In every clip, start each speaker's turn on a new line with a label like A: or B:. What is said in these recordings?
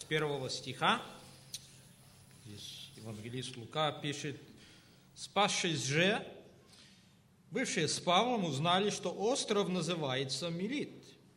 A: 1 стиха. Здесь евангелист Лука пишет: «Спасшись же, бывшие с Павлом узнали, что остров называется Милит.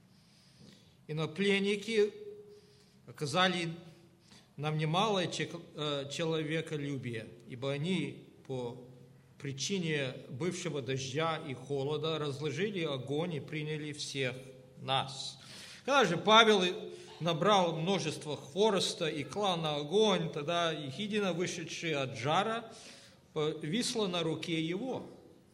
A: И пленники оказали нам немалое человеколюбие, ибо они по причине бывшего дождя и холода разложили огонь и приняли всех нас». Когда же Павел набрал множество хвороста и клал на огонь, тогда ехидна, вышедшая от жара, повисла на руке его.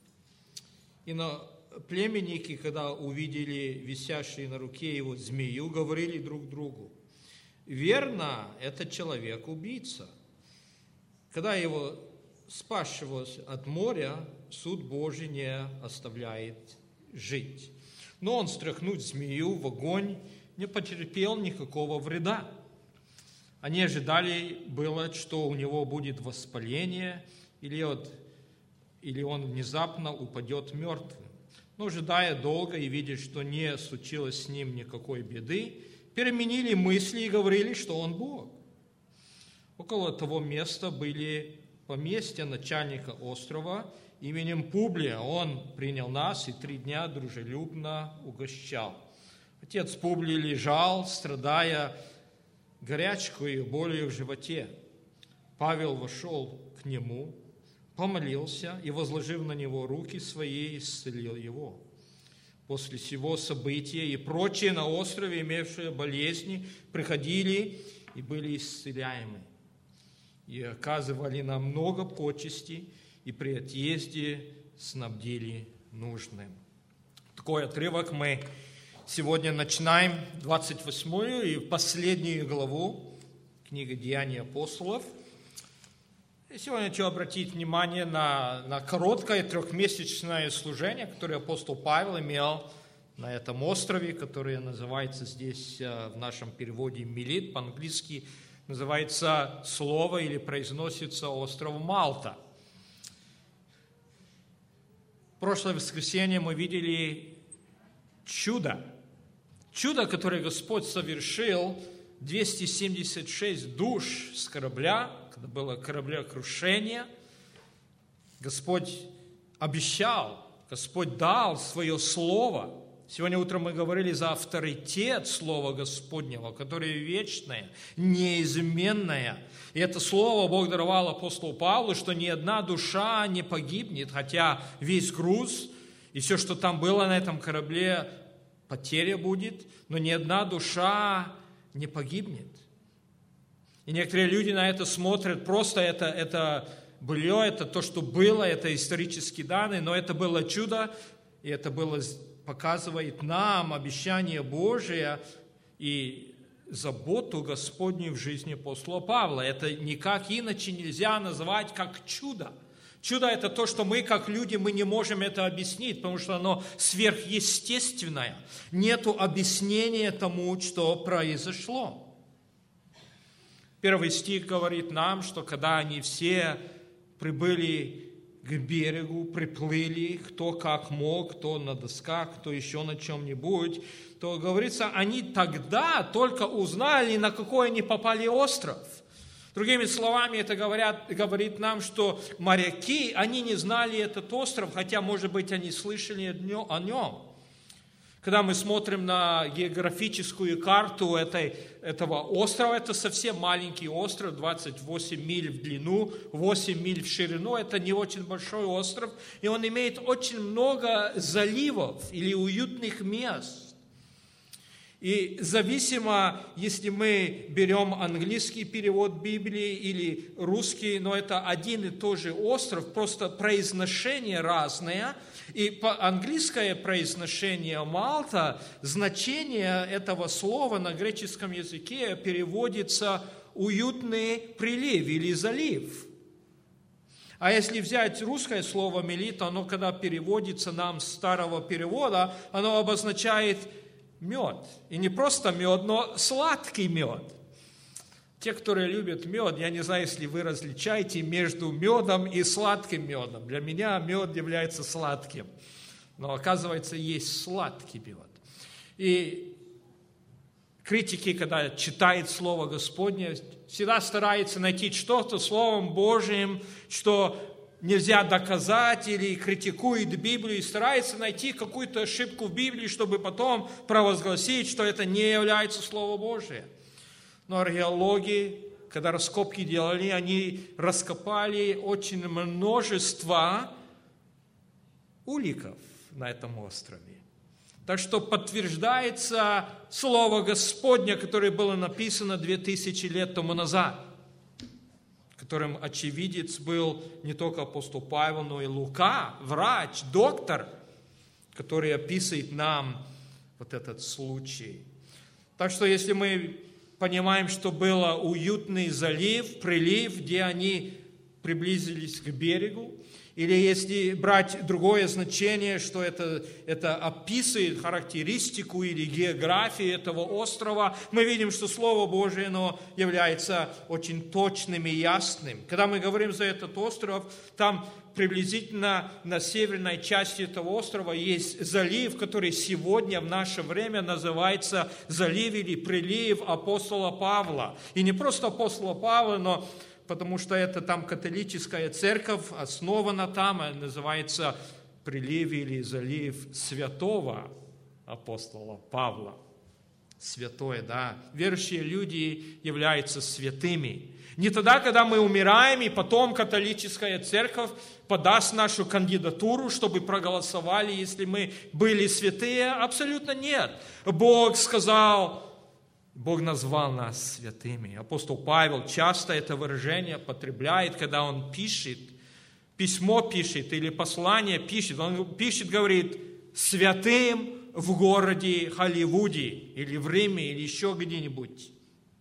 A: И племенники, когда увидели висящую на руке его змею, говорили друг другу: «Верно, этот человек убийца». Когда его спасшего от моря, суд Божий не оставляет жить. Но он стряхнуть змею в огонь не потерпел никакого вреда. Они ожидали было, что у него будет воспаление, или он внезапно упадет мертвым. Но, ожидая долго и видя, что не случилось с ним никакой беды, переменили мысли и говорили, что он Бог. Около того места были поместья начальника острова именем Публия. Он принял нас и 3 дня дружелюбно угощал. Отец Публий лежал, страдая горячкой и болью в животе. Павел вошел к нему, помолился и, возложив на него руки свои, исцелил его. После сего события и прочие на острове, имевшие болезни, приходили и были исцеляемы. И оказывали нам много почестей, и при отъезде снабдили нужным. Такой отрывок мы сегодня начинаем, 28 и последнюю главу книги «Деяния апостолов». И сегодня хочу обратить внимание на короткое 3-месячное служение, которое апостол Павел имел на этом острове, которое называется здесь в нашем переводе Милит, по-английски называется слово или произносится остров Малта. В прошлое воскресенье мы видели чудо, которое Господь совершил, 276 душ с корабля, когда было кораблекрушение. Господь обещал, Господь дал свое слово. Сегодня утром мы говорили за авторитет Слова Господнего, которое вечное, неизменное. И это слово Бог даровал апостолу Павлу, что ни одна душа не погибнет, хотя весь груз и все, что там было на этом корабле, потеря будет, но ни одна душа не погибнет. И некоторые люди на это смотрят, просто это было, это то, что было, это исторические данные, но это было чудо, и это показывает нам обещание Божие и заботу Господню в жизни апостола Павла. Это никак иначе нельзя называть, как чудо. Чудо – это то, что мы, как люди, мы не можем это объяснить, потому что оно сверхъестественное. Нету объяснения тому, что произошло. 1 стих говорит нам, что когда они все прибыли к берегу, приплыли, кто как мог, кто на досках, кто еще на чем-нибудь, то, говорится, они тогда только узнали, на какой они попали остров. Другими словами, это говорит нам, что моряки, они не знали этот остров, хотя, может быть, они слышали о нем. Когда мы смотрим на географическую карту этого острова, это совсем маленький остров, 28 миль в длину, 8 миль в ширину. Это не очень большой остров, и он имеет очень много заливов или уютных мест. И зависимо, если мы берем английский перевод Библии или русский, но это один и тот же остров, просто произношение разное. И английское произношение Малта, значение этого слова на греческом языке переводится «уютный прилив» или «залив». А если взять русское слово «милит», оно, когда переводится нам с старого перевода, оно обозначает мед. И не просто мед, но сладкий мед. Те, которые любят мед, я не знаю, если вы различаете между медом и сладким медом. Для меня мед является сладким. Но оказывается, есть сладкий мед. И критики, когда читает Слово Господне, всегда старается найти что-то Словом Божьим, что нельзя доказать, или критикует Библию и старается найти какую-то ошибку в Библии, чтобы потом провозгласить, что это не является Слово Божие. Но археологи, когда раскопки делали, они раскопали очень множество уликов на этом острове. Так что подтверждается Слово Господне, которое было написано 2000 лет тому назад, которым очевидец был не только апостол Павел, но и Лука, врач, доктор, который описывает нам вот этот случай. Так что если мы понимаем, что был уютный залив, прилив, где они приблизились к берегу, или если брать другое значение, что это описывает характеристику или географию этого острова, мы видим, что Слово Божие, оно является очень точным и ясным. Когда мы говорим за этот остров, там приблизительно на северной части этого острова есть залив, который сегодня в наше время называется залив или прилив апостола Павла. И не просто апостола Павла, но потому что это там католическая церковь, основана там, называется прилив или залив святого апостола Павла. Святой, да. Верующие люди являются святыми. Не тогда, когда мы умираем, и потом католическая церковь подаст нашу кандидатуру, чтобы проголосовали, если мы были святые. Абсолютно нет. Бог сказал, Бог назвал нас святыми. Апостол Павел часто это выражение потребляет, когда он пишет, письмо пишет или послание пишет. Он пишет, говорит, святым в городе Холливуде или в Риме или еще где-нибудь.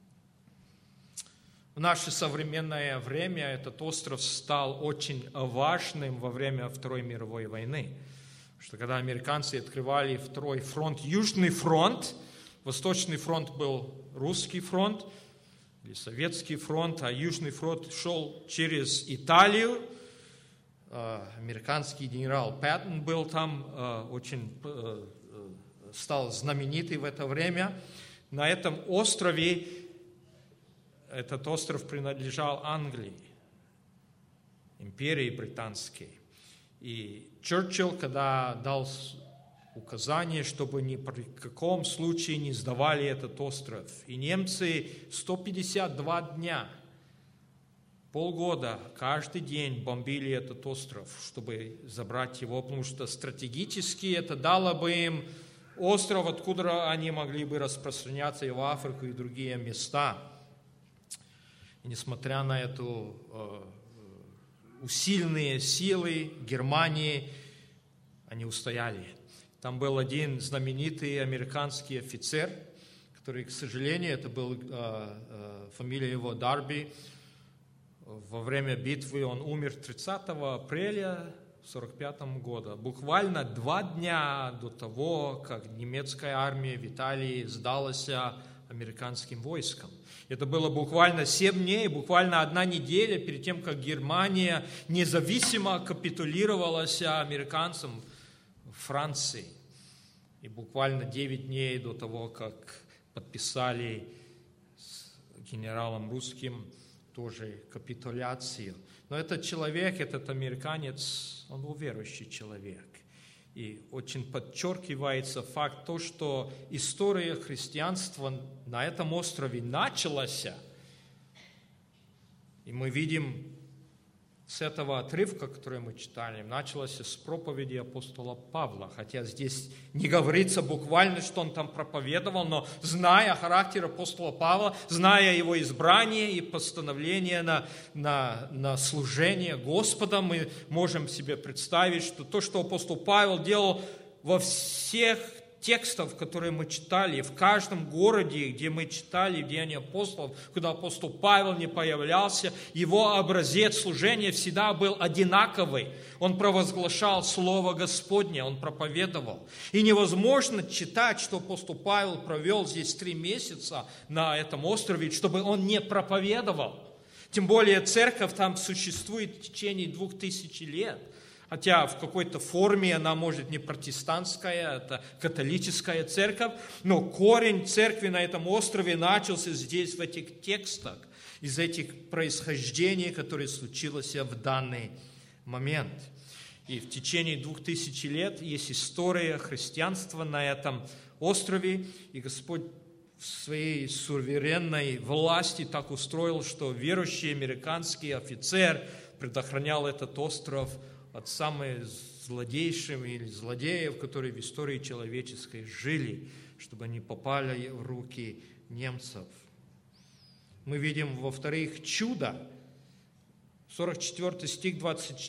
A: В наше современное время этот остров стал очень важным во время Второй мировой войны. Потому что когда американцы открывали второй фронт, Южный фронт, Восточный фронт был русский фронт или советский фронт, а Южный фронт шел через Италию. Американский генерал Пэттон был там, очень стал знаменитый в это время. На этом острове, этот остров принадлежал Англии, империи британской. И Черчилль, когда дал указание, чтобы ни при каком случае не сдавали этот остров. И немцы 152 дня, полгода, каждый день бомбили этот остров, чтобы забрать его, потому что стратегически это дало бы им остров, откуда они могли бы распространяться и в Африку, и в другие места. И несмотря на эту усиленные силы Германии, они устояли. Там был один знаменитый американский офицер, который, к сожалению, это был фамилия его Дарби. Во время битвы он умер 30 апреля 1945 года. Буквально 2 дня до того, как немецкая армия в Италии сдалась американским войскам. Это было буквально 7 дней, буквально 1 неделя перед тем, как Германия независимо капитулировалась американцам в Франции. И буквально 9 дней до того, как подписали с генералом русским тоже капитуляцию. Но этот человек, этот американец, он был верующий человек. И очень подчеркивается факт то, что история христианства на этом острове началась. И мы видим с этого отрывка, который мы читали, началось с проповеди апостола Павла. Хотя здесь не говорится буквально, что он там проповедовал, но зная характер апостола Павла, зная его избрание и постановление на служение Господа, мы можем себе представить, что то, что апостол Павел делал во всех текстов, которые мы читали, в каждом городе, где мы читали Деяния апостолов, куда апостол Павел не появлялся, его образец служения всегда был одинаковый. Он провозглашал Слово Господне, он проповедовал. И невозможно читать, что апостол Павел провел здесь 3 месяца на этом острове, чтобы он не проповедовал. Тем более церковь там существует в течение 2000 лет. Хотя в какой-то форме она может не протестантская, это католическая церковь, но корень церкви на этом острове начался здесь, в этих текстах, из этих происхождений, которые случилось в данный момент. И в течение 2000 лет есть история христианства на этом острове, и Господь в своей суверенной власти так устроил, что верующий американский офицер предохранял этот остров от самых злодейших или злодеев, которые в истории человеческой жили, чтобы они попали в руки немцев. Мы видим, во-вторых, чудо. 44 стих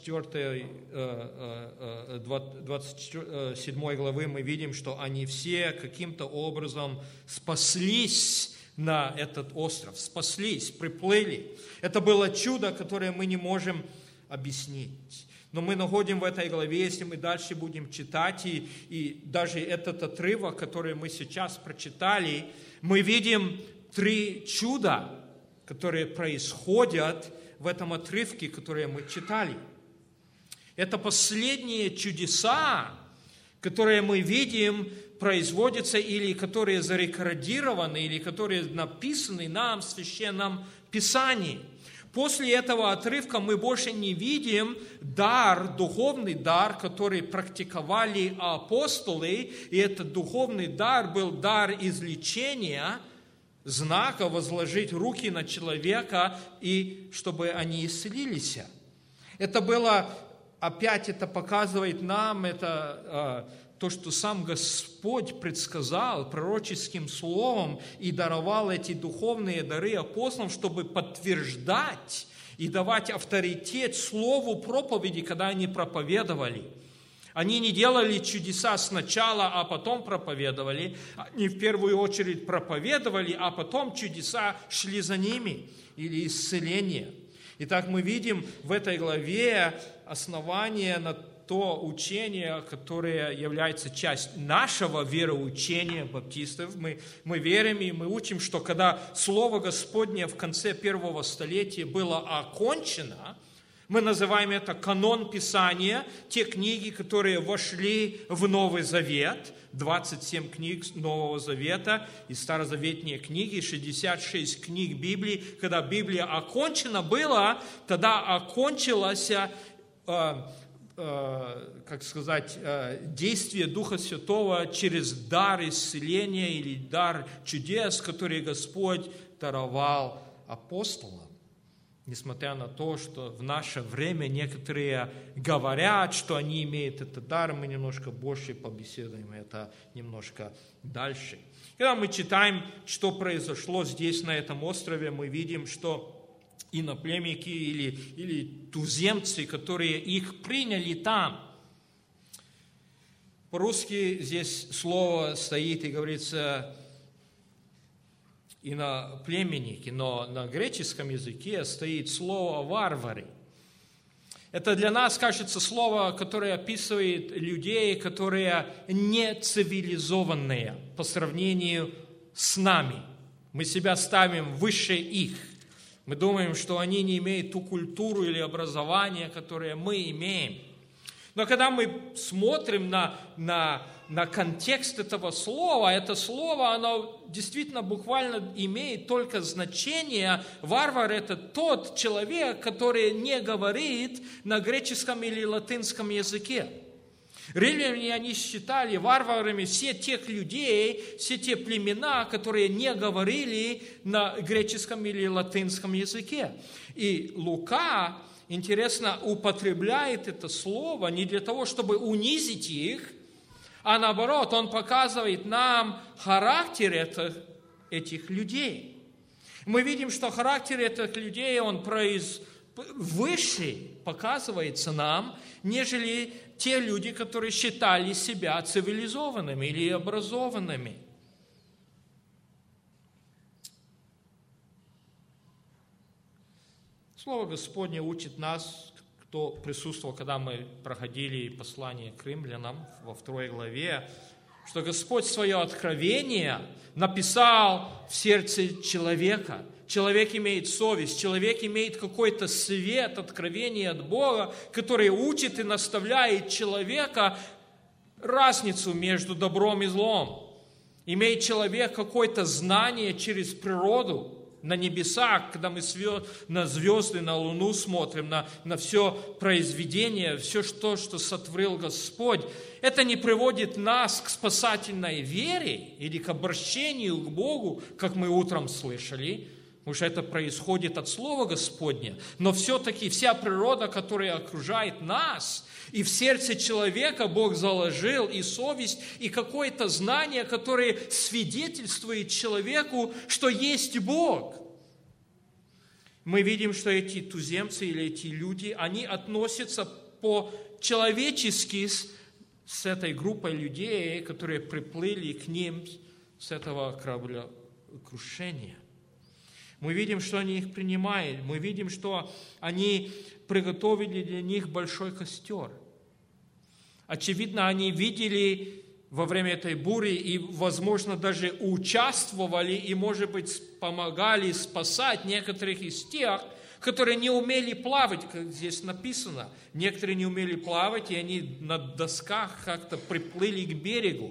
A: 27 главы мы видим, что они все каким-то образом спаслись на этот остров, спаслись, приплыли. Это было чудо, которое мы не можем объяснить. Но мы находим в этой главе, если мы дальше будем читать, и даже этот отрывок, который мы сейчас прочитали, мы видим 3 чуда, которые происходят в этом отрывке, который мы читали. Это последние чудеса, которые мы видим, производятся или которые зарекордированы, или которые написаны нам в Священном Писании. После этого отрывка мы больше не видим дар, духовный дар, который практиковали апостолы, и этот духовный дар был дар излечения, знака возложить руки на человека, и чтобы они исцелились. Это было, опять это показывает нам, это то, что сам Господь предсказал пророческим словом и даровал эти духовные дары апостолам, чтобы подтверждать и давать авторитет слову проповеди, когда они проповедовали. Они не делали чудеса сначала, а потом проповедовали. Они в первую очередь проповедовали, а потом чудеса шли за ними, или исцеление. Итак, мы видим в этой главе основание на то учение, которое является частью нашего вероучения баптистов. Мы верим и мы учим, что когда Слово Господне в конце первого столетия было окончено, мы называем это канон Писания, те книги, которые вошли в Новый Завет, 27 книг Нового Завета и старозаветные книги, 66 книг Библии. Когда Библия окончена была, тогда окончилось, действие Духа Святого через дар исцеления или дар чудес, который Господь даровал апостолам. Несмотря на то, что в наше время некоторые говорят, что они имеют этот дар, мы немножко больше побеседуем это немножко дальше. Когда мы читаем, что произошло здесь, на этом острове, мы видим, что иноплеменники или туземцы, которые их приняли там. По-русски здесь слово стоит и говорится иноплеменники, но на греческом языке стоит слово «варвары». Это для нас, кажется, слово, которое описывает людей, которые не цивилизованные по сравнению с нами. Мы себя ставим выше их. Мы думаем, что они не имеют ту культуру или образование, которое мы имеем. Но когда мы смотрим на контекст этого слова, это слово, оно действительно буквально имеет только значение. Варвар – это тот человек, который не говорит на греческом или латинском языке. Римляне, они считали варварами все тех людей, все те племена, которые не говорили на греческом или латинском языке. И Лука, интересно, употребляет это слово не для того, чтобы унизить их, а наоборот, он показывает нам характер этих людей. Мы видим, что характер этих людей, он выше показывается нам, нежели те люди, которые считали себя цивилизованными или образованными. Слово Господне учит нас, кто присутствовал, когда мы проходили послание к римлянам во 2 главе, что Господь свое откровение написал в сердце человека. Человек имеет совесть, человек имеет какой-то свет, откровение от Бога, который учит и наставляет человека разницу между добром и злом. Имеет человек какое-то знание через природу, на небесах, когда мы на звезды, на луну смотрим, на все произведение, все что сотворил Господь. Это не приводит нас к спасательной вере или к обращению к Богу, как мы утром слышали, потому что это происходит от Слова Господня. Но все-таки вся природа, которая окружает нас, и в сердце человека Бог заложил и совесть, и какое-то знание, которое свидетельствует человеку, что есть Бог. Мы видим, что эти туземцы или эти люди, они относятся по-человечески с этой группой людей, которые приплыли к ним с этого кораблекрушения. Мы видим, что они их принимают. Мы видим, что они приготовили для них большой костер. Очевидно, они видели во время этой бури и, возможно, даже участвовали и, может быть, помогали спасать некоторых из тех, которые не умели плавать, как здесь написано. Некоторые не умели плавать, и они на досках как-то приплыли к берегу.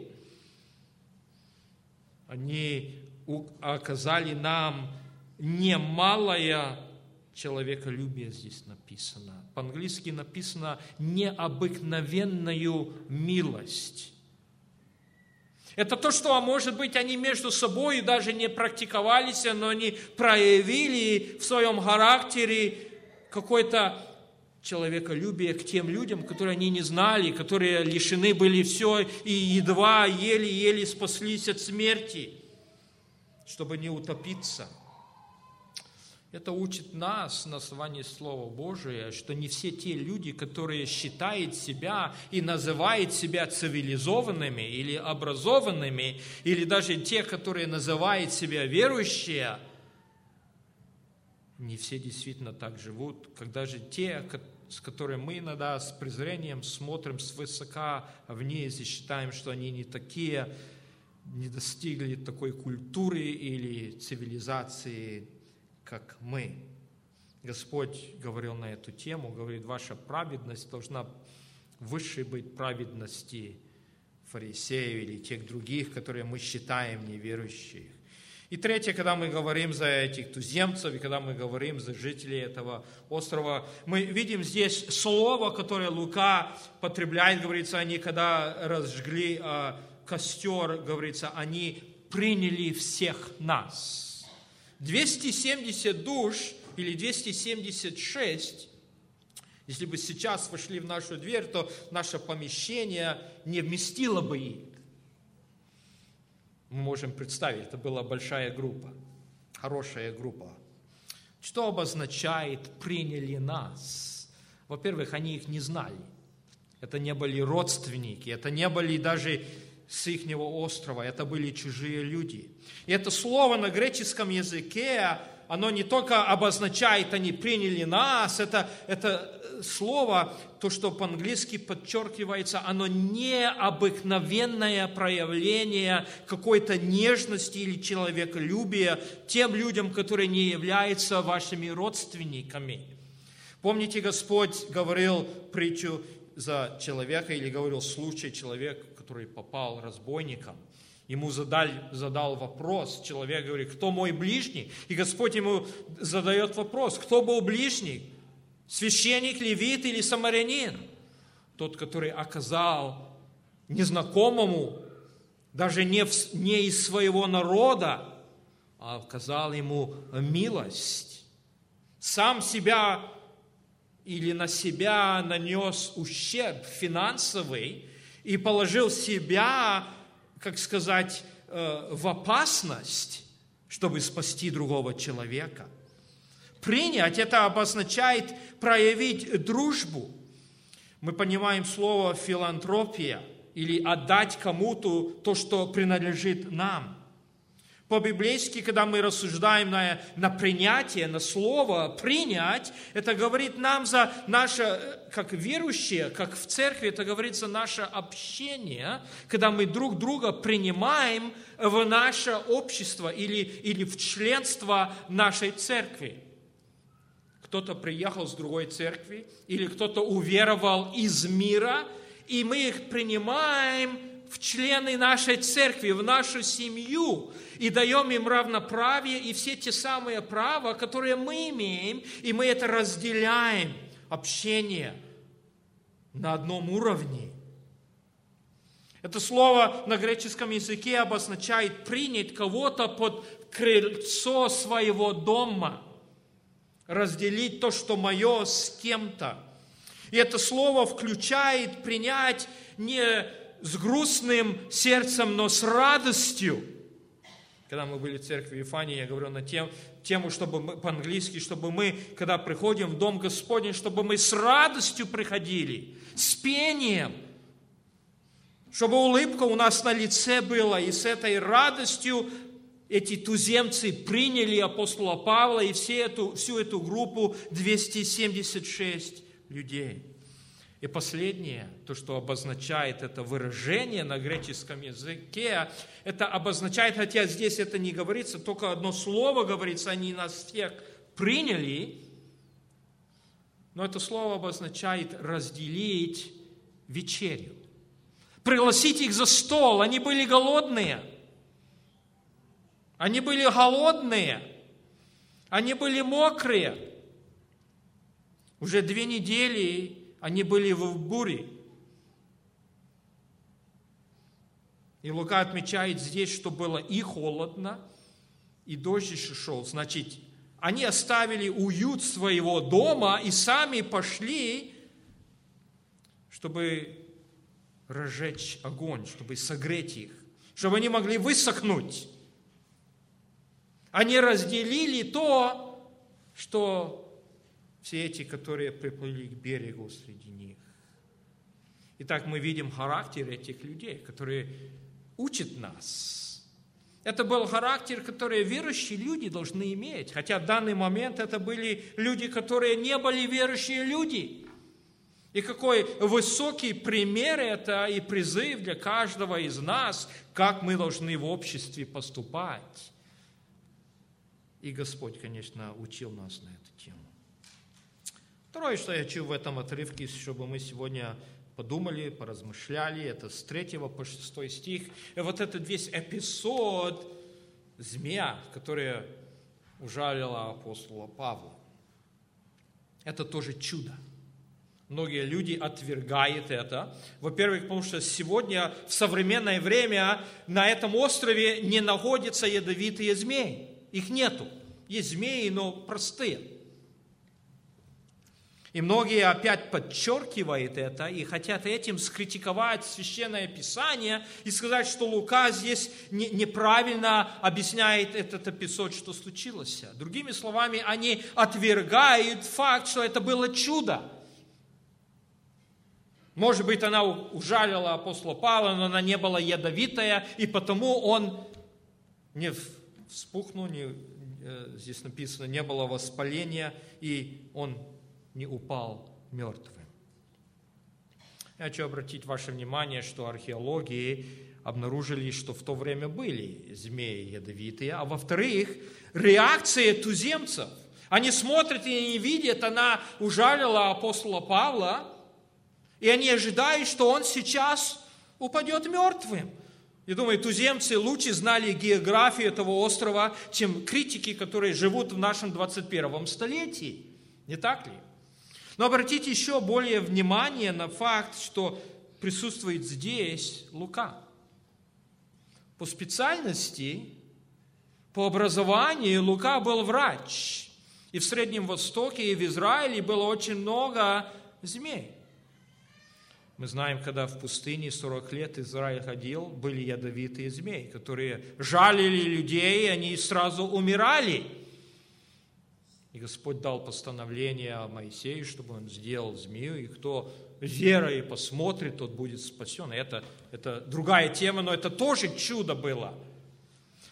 A: Они оказали нам немалое человеколюбие, здесь написано. По-английски написано «необыкновенную милость». Это то, что, может быть, они между собой даже не практиковались, но они проявили в своем характере какое-то человеколюбие к тем людям, которые они не знали, которые лишены были все и едва еле-еле спаслись от смерти, чтобы не утопиться. Это учит нас на основании Слова Божия, что не все те люди, которые считают себя и называют себя цивилизованными или образованными, или даже те, которые называют себя верующие, не все действительно так живут. Когда же те, с которыми мы иногда с презрением смотрим свысока вниз и считаем, что они не такие, не достигли такой культуры или цивилизации, как мы. Господь говорил на эту тему, говорит, ваша праведность должна выше быть праведности фарисеев или тех других, которые мы считаем неверующих. И третье, когда мы говорим за этих туземцев, и когда мы говорим за жителей этого острова, мы видим здесь слово, которое Лука потребляет, говорится, они когда разжгли костер, говорится, они приняли всех нас. 270 душ или 276, если бы сейчас вошли в нашу дверь, то наше помещение не вместило бы их. Мы можем представить, это была большая группа, хорошая группа. Что обозначает «приняли нас»? Во-первых, они их не знали. Это не были родственники, это не были даже с ихнего острова, это были чужие люди. И это слово на греческом языке, оно не только обозначает, они приняли нас, это слово, то, что по-английски подчеркивается, оно необыкновенное проявление какой-то нежности или человеколюбия тем людям, которые не являются вашими родственниками. Помните, Господь говорил притчу за человека, или говорил случай человека, который попал разбойником. Ему задал вопрос, человек говорит, кто мой ближний? И Господь ему задает вопрос, кто был ближний? Священник, левит или самарянин? Тот, который оказал незнакомому, даже не из своего народа, а оказал ему милость. Сам себя или на себя нанес ущерб финансовый и положил себя, как сказать, в опасность, чтобы спасти другого человека. Принять – это обозначает проявить дружбу. Мы понимаем слово «филантропия» или «отдать кому-то то, что принадлежит нам».
B: По-библейски, когда мы рассуждаем на принятие, на слово «принять», это говорит нам за наше, как верующие, как в церкви, это говорится наше общение, когда мы друг друга принимаем в наше общество или в членство нашей церкви. Кто-то приехал с другой церкви, или кто-то уверовал из мира, и мы их принимаем в члены нашей церкви, в нашу семью, и даем им равноправие и все те самые права, которые мы имеем, и мы это разделяем, общение на одном уровне. Это слово на греческом языке обозначает принять кого-то под крыльцо своего дома, разделить то, что мое, с кем-то. И это слово включает принять не с грустным сердцем, но с радостью. Когда мы были в церкви Ефании, я говорю на тему, чтобы мы, по-английски, чтобы мы, когда приходим в Дом Господень, чтобы мы с радостью приходили, с пением, чтобы улыбка у нас на лице была, и с этой радостью эти туземцы приняли апостола Павла и всю эту группу 276 людей. И последнее, то, что обозначает это выражение на греческом языке, это обозначает, хотя здесь это не говорится, только одно слово говорится, они нас всех приняли, но это слово обозначает разделить вечерю. Пригласить их за стол, они были голодные, они были голодные, они были мокрые. Уже 2 недели они были в буре. И Лука отмечает здесь, что было и холодно, и дождь еще шел. Значит, они оставили уют своего дома и сами пошли, чтобы разжечь огонь, чтобы согреть их, чтобы они могли высохнуть. Они разделили то, что все эти, которые приплыли к берегу среди них. Итак, мы видим характер этих людей, которые учат нас. Это был характер, который верующие люди должны иметь. Хотя в данный момент это были люди, которые не были верующие люди. И какой высокий пример это и призыв для каждого из нас, как мы должны в обществе поступать. И Господь, конечно, учил нас на эту тему. Второе, что я хочу в этом отрывке, чтобы мы сегодня подумали, поразмышляли, это с 3 по 6 стих. И вот этот весь эпизод змея, которая ужалила апостола Павла. Это тоже чудо. Многие люди отвергают это. Во-первых, потому что сегодня, в современное время, на этом острове не находятся ядовитые змеи. Их нету. Есть змеи, но простые. И многие опять подчеркивают это и хотят этим скритиковать Священное Писание и сказать, что Лука здесь неправильно объясняет этот эпизод, что случилось. Другими словами, они отвергают факт, что это было чудо. Может быть, она ужалила апостола Павла, но она не была ядовитая, и потому он не вспухнул, здесь написано, не было воспаления, и он не упал мертвым. Я хочу обратить ваше внимание, что археологи обнаружили, что в то время были змеи ядовитые, а во-вторых, реакция туземцев. Они смотрят и не видят, она ужалила апостола Павла, и они ожидают, что он сейчас упадет мертвым. Я думаю, туземцы лучше знали географию этого острова, чем критики, которые живут в нашем 21 столетии. Не так ли? Но обратите еще более внимание на факт, что присутствует здесь Лука. По специальности, по образованию Лука был врач. И в Среднем Востоке, и в Израиле было очень много змей. Мы знаем, когда в пустыне 40 лет Израиль ходил, были ядовитые змеи, которые жалили людей, и они сразу умирали. И Господь дал постановление Моисею, чтобы он сделал змею, и кто верой посмотрит, тот будет спасен. Это другая тема, но это тоже чудо было.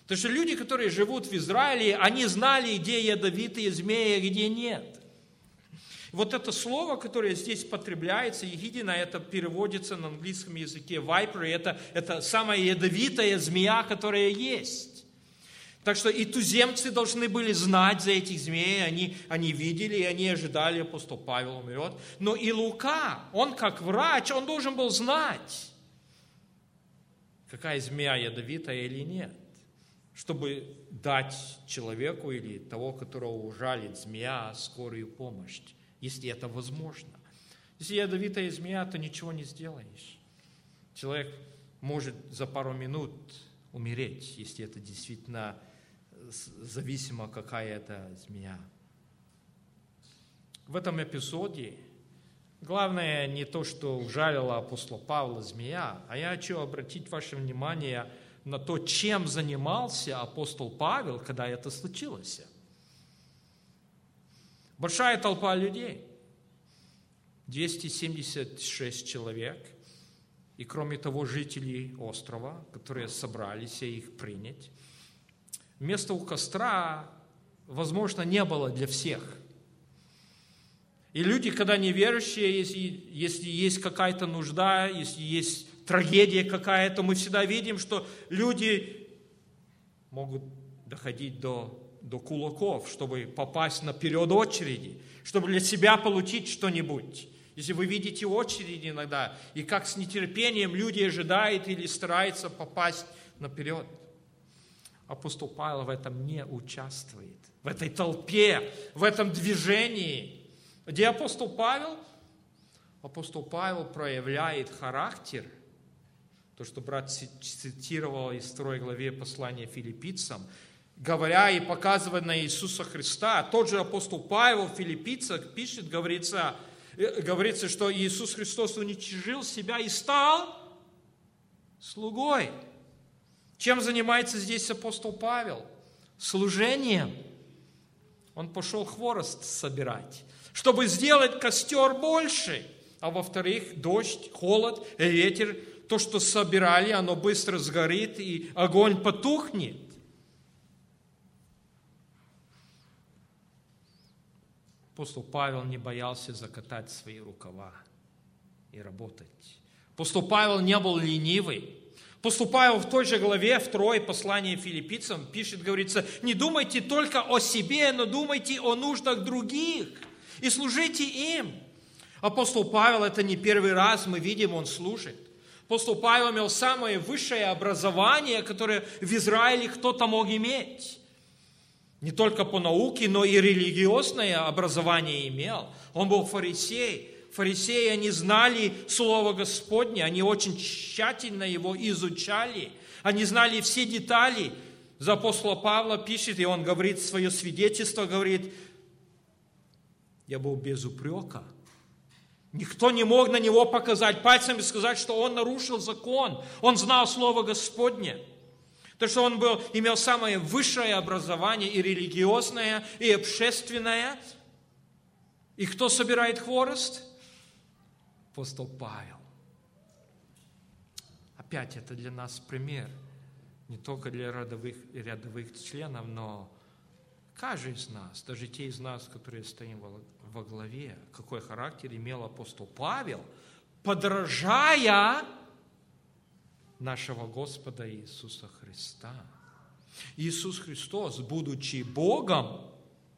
B: Потому что люди, которые живут в Израиле, они знали, где ядовитые змеи, а где нет. Вот это слово, которое здесь потребляется, ехидна, это переводится на английском языке viper, это самая ядовитая змея, которая есть. Так что и туземцы должны были знать за этих змей, они видели, и они ожидали, апостол Павел умрет. Но и Лука, он как врач, он должен был знать, какая змея ядовитая или нет, чтобы дать человеку или того, которого ужалит змея, скорую помощь, если это возможно. Если ядовитая змея, то ничего не сделаешь. Человек может за пару минут умереть, если это действительно зависимо, какая это змея. В этом эпизоде главное не то, что ужалила апостола Павла змея, а я хочу обратить ваше внимание на то, чем занимался апостол Павел, когда это случилось. Большая толпа людей, 276 человек, и кроме того жителей острова, которые собрались их принять. Места у костра, возможно, не было для всех. И люди, когда неверующие, если есть какая-то нужда, если есть трагедия какая-то, мы всегда видим, что люди могут доходить до кулаков, чтобы попасть наперед очереди, чтобы для себя получить что-нибудь. Если вы видите очереди иногда, и как с нетерпением люди ожидают или стараются попасть наперед. Апостол Павел в этом не участвует. В этой толпе, в этом движении. Где апостол Павел? Апостол Павел проявляет характер. То, что брат цитировал из 2 главе послания филиппийцам, говоря и показывая на Иисуса Христа. Тот же апостол Павел в Филиппийцах пишет, говорится, что Иисус Христос уничижил себя и стал слугой. Чем занимается здесь апостол Павел? Служением. Он пошел хворост собирать, чтобы сделать костер больше. А во-вторых, дождь, холод, ветер, то, что собирали, оно быстро сгорит, и огонь потухнет. Апостол Павел не боялся закатать свои рукава и работать. Апостол Павел не был ленивый. Апостол Павел в той же главе, 2 послание филиппийцам пишет, говорится, не думайте только о себе, но думайте о нуждах других и служите им. Апостол Павел, это не первый раз, мы видим, он служит. Апостол Павел имел самое высшее образование, которое в Израиле кто-то мог иметь. Не только по науке, но и религиозное образование имел. Он был фарисей. Фарисеи, они знали Слово Господне, они очень тщательно его изучали. Они знали все детали. За апостола Павла пишет, и он говорит свое свидетельство, говорит, я был без упрека. Никто не мог на него показать пальцем и сказать, что он нарушил закон. Он знал Слово Господне. То, что он имел самое высшее образование и религиозное, и общественное. И кто собирает хворост? Апостол Павел. Опять это для нас пример. Не только для рядовых членов, но каждый из нас, даже те из нас, которые стоим во главе, какой характер имел апостол Павел, подражая нашего Господа Иисуса Христа. Иисус Христос, будучи Богом,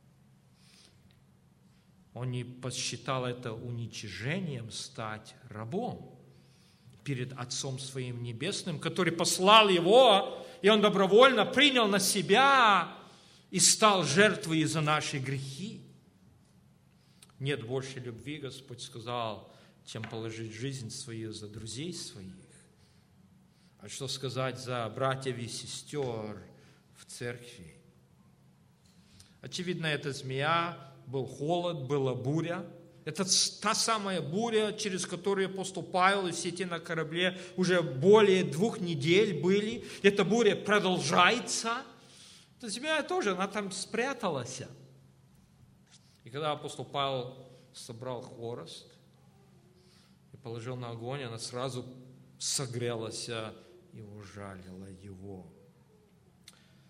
B: Он не посчитал это уничижением стать рабом перед Отцом Своим Небесным, который послал Его, и Он добровольно принял на себя и стал жертвой за наши грехи. Нет больше любви, Господь сказал, чем положить жизнь свою за друзей своих. А что сказать за братьев и сестер в церкви? Очевидно, эта змея, был холод, была буря. Это та самая буря, через которую апостол Павел и все те на корабле уже более 2 недель были. Эта буря продолжается. Эта змея тоже, она там спряталась. И когда апостол Павел собрал хворост и положил на огонь, она сразу согрелась и ужалила его.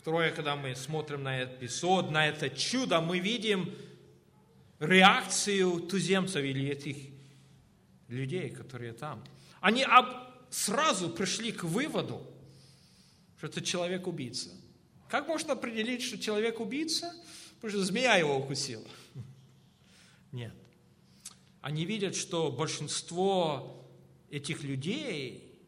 B: Второе, когда мы смотрим на этот эпизод, на это чудо, мы видим реакцию туземцев или этих людей, которые там. Они сразу пришли к выводу, что это человек-убийца. Как можно определить, что человек-убийца? Потому что змея его укусила. Нет. Они видят, что большинство этих людей,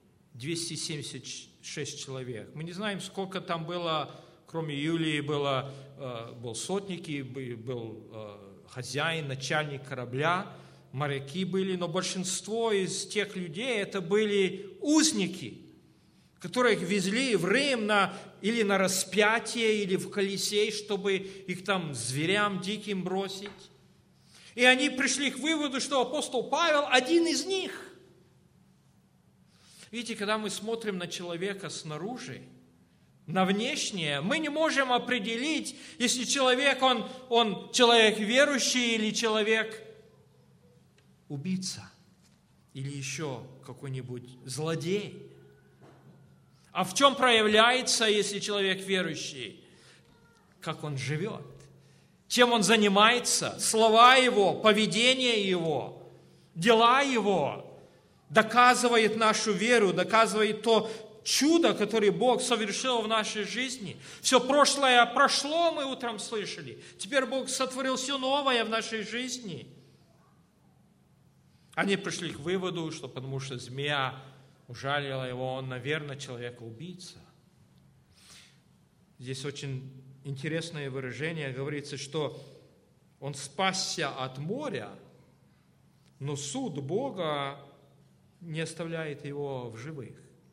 B: 276 человек, мы не знаем, сколько там было, кроме Юлии, был сотник, был хозяин, начальник корабля, моряки были, но большинство из тех людей это были узники, которых везли в Рим или на распятие, или в Колизей, чтобы их там зверям диким бросить. И они пришли к выводу, что апостол Павел один из них. Видите, когда мы смотрим на человека снаружи, на внешнее, мы не можем определить, если человек, он человек верующий или человек убийца, или еще какой-нибудь злодей. А в чем проявляется, если человек верующий? Как он живет, чем он занимается, слова его, поведение его, дела его доказывает нашу веру, доказывает то чудо, которое Бог совершил в нашей жизни. Все прошлое прошло, мы утром слышали. Теперь Бог сотворил все новое в нашей жизни. Они пришли к выводу, что потому что змея ужалила его, он, наверное, человек-убийца. Здесь очень интересное выражение. Говорится, что он спасся от моря, но суд Бога не оставляет его в живых.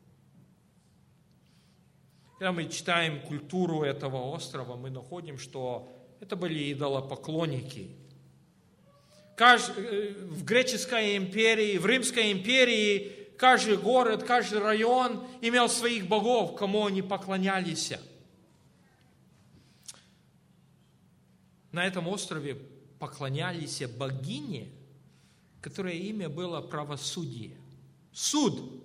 B: Когда мы читаем культуру этого острова, мы находим, что это были идолопоклонники. В греческой империи, в Римской империи каждый город, каждый район имел своих богов, кому они поклонялись. На этом острове поклонялись богине, которое имя было правосудие. Суд.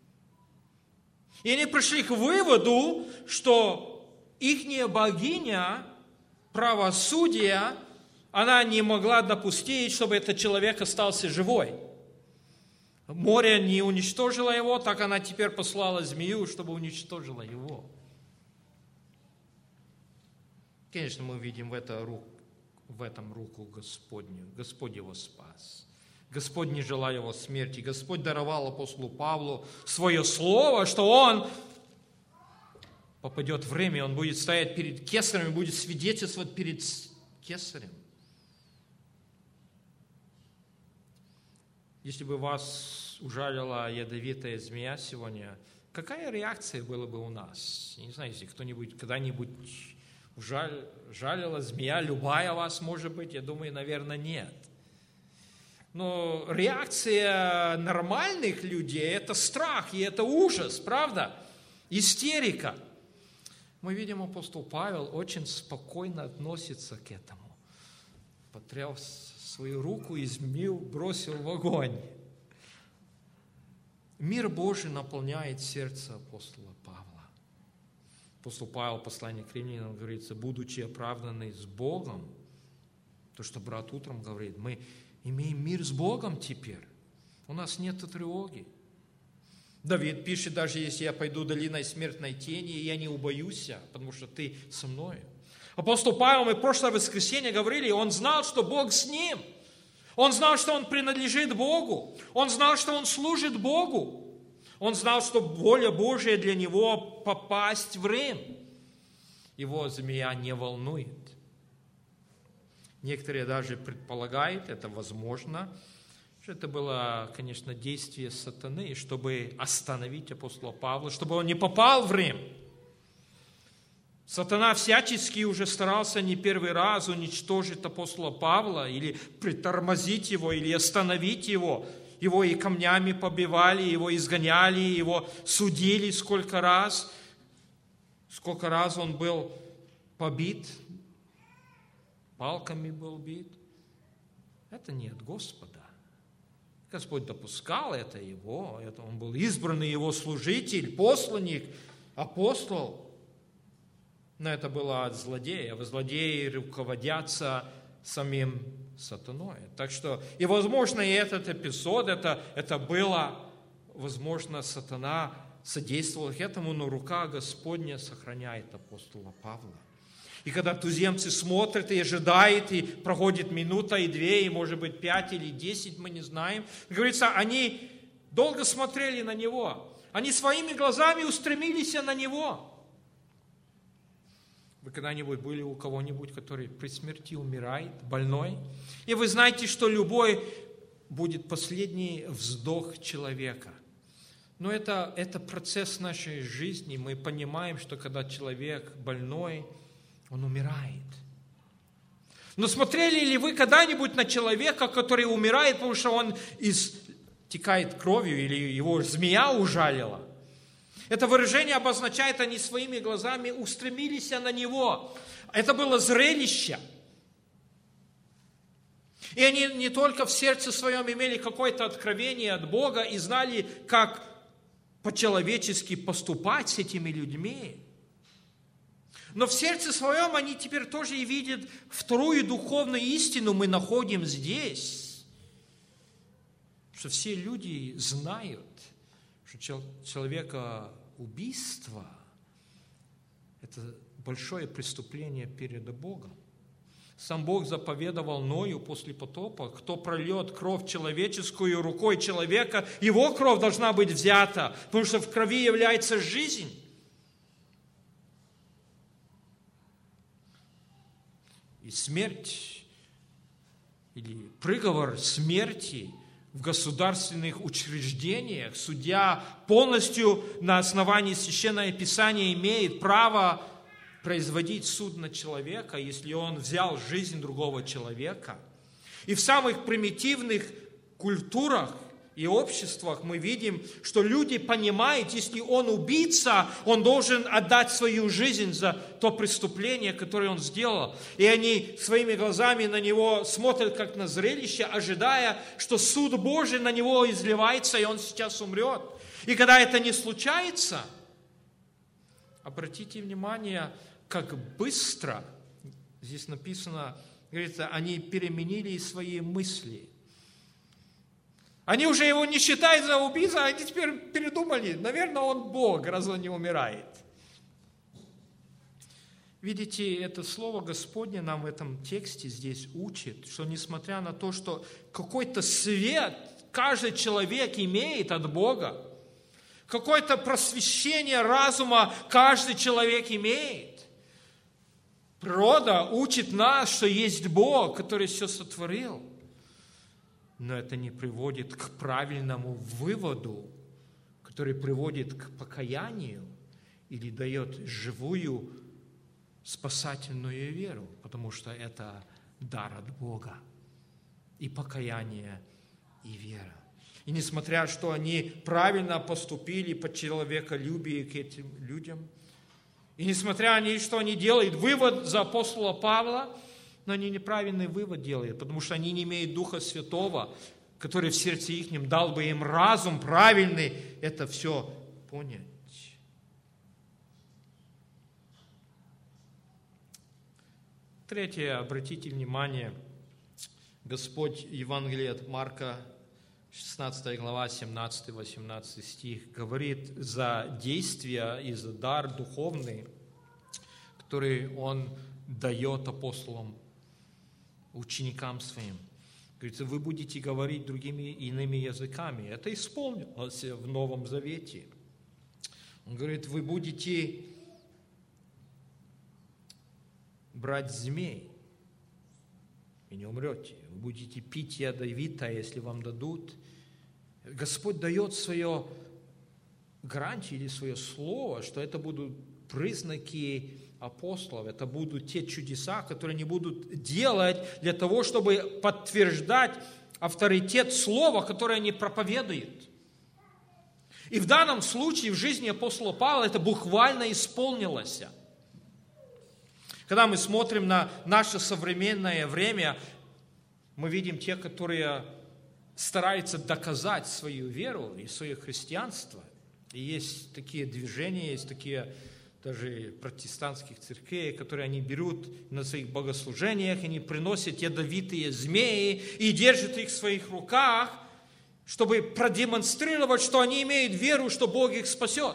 B: И они пришли к выводу, что ихняя богиня, правосудия, она не могла допустить, чтобы этот человек остался живой. Море не уничтожило его, так она теперь послала змею, чтобы уничтожила его. Конечно, мы видим в этом руку Господню. Господь его спас. Господь не желал его смерти. Господь даровал апостолу Павлу свое слово, что он попадет в Рим, и он будет стоять перед Кесарем, и будет свидетельствовать перед Кесарем. Если бы вас ужалила ядовитая змея сегодня, какая реакция была бы у нас? Я не знаю, если кто-нибудь когда-нибудь жалила змея, любая вас, может быть, я думаю, наверное, нет. Но реакция нормальных людей – это страх, и это ужас, правда? Истерика. Мы видим, апостол Павел очень спокойно относится к этому. Потряс свою руку и змею бросил в огонь. Мир Божий наполняет сердце апостола Павла. Апостол Павел, послание к Римлянам, говорится, будучи оправданы с Богом, то, что брат утром говорит, мы имеем мир с Богом теперь. У нас нет тревоги. Давид пишет, даже если я пойду долиной смертной тени, я не убоюсь, потому что ты со мною. Апостол Павел, мы в прошлое воскресенье говорили, он знал, что Бог с ним. Он знал, что он принадлежит Богу. Он знал, что он служит Богу. Он знал, что воля Божия для него попасть в Рим. Его змея не волнует. Некоторые даже предполагают, это возможно, что это было, конечно, действие сатаны, чтобы остановить апостола Павла, чтобы он не попал в Рим. Сатана всячески уже старался не первый раз уничтожить апостола Павла, или притормозить его, или остановить его. Его и камнями побивали, его изгоняли, его судили сколько раз он был побит, палками был бит. Это не от Господа. Господь допускал это он был избранный его служитель, посланник, апостол. Но это было от злодея. Злодеи руководятся самим сатаной. Так что, и возможно, и этот эпизод, это было, возможно, сатана содействовал к этому, но рука Господня сохраняет апостола Павла. И когда туземцы смотрят и ожидают, и проходит минута, и 2, и может быть 5 или 10, мы не знаем. Говорится, они долго смотрели на него. Они своими глазами устремились на него. Вы когда-нибудь были у кого-нибудь, который при смерти умирает, больной? И вы знаете, что любой будет последний вздох человека. Но это процесс нашей жизни. Мы понимаем, что когда человек больной, он умирает. Но смотрели ли вы когда-нибудь на человека, который умирает, потому что он истекает кровью или его змея ужалила? Это выражение обозначает, они своими глазами устремились на него. Это было зрелище. И они не только в сердце своем имели какое-то откровение от Бога и знали, как по-человечески поступать с этими людьми. Но в сердце своем они теперь тоже и видят вторую духовную истину, мы находим здесь. Что все люди знают, что человекоубийство – это большое преступление перед Богом. Сам Бог заповедовал Ною после потопа, кто прольет кровь человеческую рукой человека, его кровь должна быть взята, потому что в крови является жизнь. И смерть, или приговор смерти в государственных учреждениях, судья полностью на основании Священного Писания имеет право производить суд на человека, если он взял жизнь другого человека. И в самых примитивных культурах и обществах мы видим, что люди понимают, если он убийца, он должен отдать свою жизнь за то преступление, которое он сделал. И они своими глазами на него смотрят как на зрелище, ожидая, что суд Божий на него изливается, и он сейчас умрет. И когда это не случается, обратите внимание, как быстро, здесь написано, говорится, они переменили свои мысли. Они уже его не считают за убийцу, а они теперь передумали. Наверное, он Бог, раз он не умирает. Видите, это слово Господне нам в этом тексте здесь учит, что несмотря на то, что какой-то свет каждый человек имеет от Бога, какое-то просвещение разума каждый человек имеет, природа учит нас, что есть Бог, который все сотворил. Но это не приводит к правильному выводу, который приводит к покаянию или дает живую спасательную веру, потому что это дар от Бога. И покаяние, и вера. И несмотря, что они правильно поступили по человеколюбию к этим людям, и несмотря на то, что они делают вывод за апостола Павла, но они неправильный вывод делают, потому что они не имеют Духа Святого, который в сердце ихнем дал бы им разум правильный это все понять. Третье, обратите внимание, Господь, Евангелие от Марка, 16 глава, 17-18 стих, говорит за действия и за дар духовный, который Он дает апостолам, ученикам своим. Говорится, вы будете говорить другими иными языками. Это исполнилось в Новом Завете. Он говорит, вы будете брать змей и не умрете. Вы будете пить ядовитое, если вам дадут. Господь дает свое гарантию или свое слово, что это будут признаки апостолов, это будут те чудеса, которые они будут делать для того, чтобы подтверждать авторитет слова, которое они проповедуют. И в данном случае в жизни апостола Павла это буквально исполнилось. Когда мы смотрим на наше современное время, мы видим тех, которые стараются доказать свою веру и свое христианство. И есть такие движения, есть такие даже протестантских церквей, которые они берут на своих богослужениях, они приносят ядовитые змеи и держат их в своих руках, чтобы продемонстрировать, что они имеют веру, что Бог их спасет.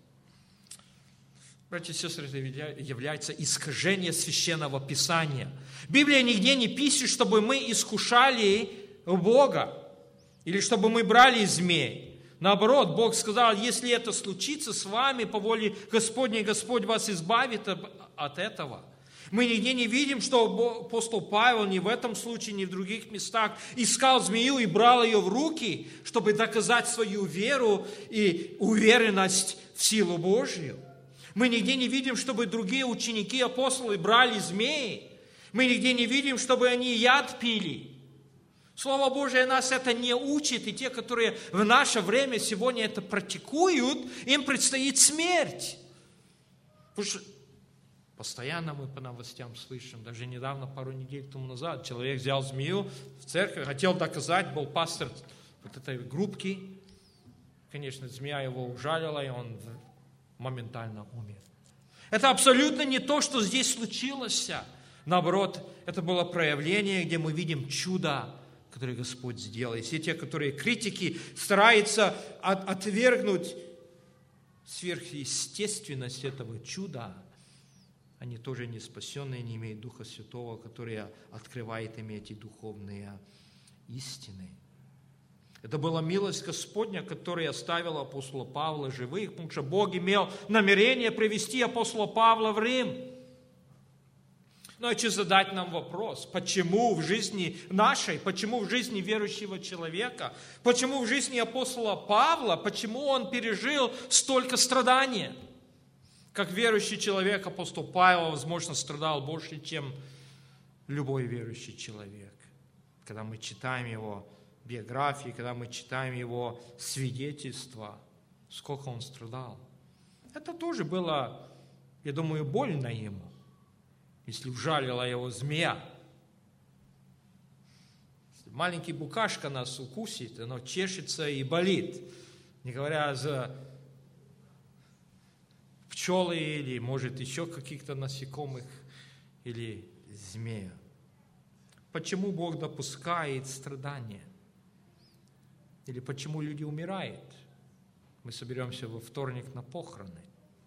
B: Братья и сестры, это является искажение Священного Писания. Библия нигде не пишет, чтобы мы искушали Бога, или чтобы мы брали змей. Наоборот, Бог сказал, если это случится с вами по воле Господней, Господь вас избавит от этого. Мы нигде не видим, что апостол Павел ни в этом случае, ни в других местах искал змею и брал ее в руки, чтобы доказать свою веру и уверенность в силу Божью. Мы нигде не видим, чтобы другие ученики, апостолы брали змеи. Мы нигде не видим, чтобы они яд пили. Слово Божие нас это не учит, и те, которые в наше время сегодня это практикуют, им предстоит смерть. Потому что постоянно мы по новостям слышим, даже недавно, пару недель тому назад, человек взял змею в церковь, хотел доказать, был пастор вот этой группки. Конечно, змея его ужалила, и он моментально умер. Это абсолютно не то, что здесь случилось. Наоборот, это было проявление, где мы видим чудо, которое Господь сделал. И все те, которые критики стараются отвергнуть сверхъестественность этого чуда, они тоже не спасенные, не имеют Духа Святого, который открывает им эти духовные истины. Это была милость Господня, которая оставила апостола Павла живых, потому что Бог имел намерение привести апостола Павла в Рим. Но хочу задать нам вопрос, почему в жизни нашей, почему в жизни верующего человека, почему в жизни апостола Павла, почему он пережил столько страдания? Как верующий человек, апостол Павел, возможно, страдал больше, чем любой верующий человек. Когда мы читаем его биографии, когда мы читаем его свидетельства, сколько он страдал. Это тоже было, я думаю, больно ему, если ужалила его змея. Если маленький букашка нас укусит, оно чешется и болит, не говоря за пчелы или, может, еще каких-то насекомых или змея. Почему Бог допускает страдания? Или почему люди умирают? Мы соберемся во вторник на похороны.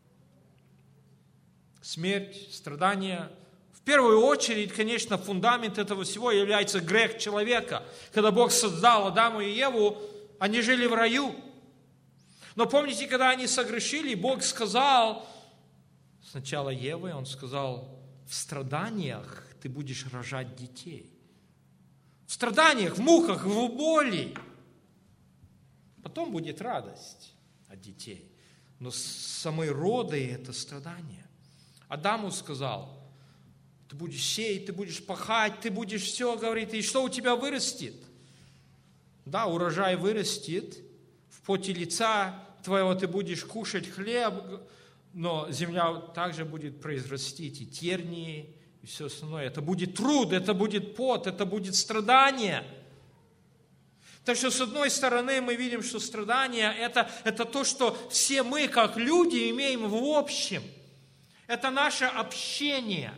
B: Смерть, страдания. В первую очередь, конечно, фундамент этого всего является грех человека. Когда Бог создал Адама и Еву, они жили в раю. Но помните, когда они согрешили, Бог сказал, сначала Еве, Он сказал, в страданиях ты будешь рожать детей. В страданиях, в муках, в боли. Потом будет радость от детей. Но самые роды – это страдания. Адаму сказал, ты будешь сеять, ты будешь пахать, ты будешь все, говорит, и что у тебя вырастет? Да, урожай вырастет, в поте лица твоего ты будешь кушать хлеб, но земля также будет произрастить и тернии, и все остальное. Это будет труд, это будет пот, это будет страдание. Так что, с одной стороны, мы видим, что страдания – это то, что все мы, как люди, имеем в общем. Это наше общение.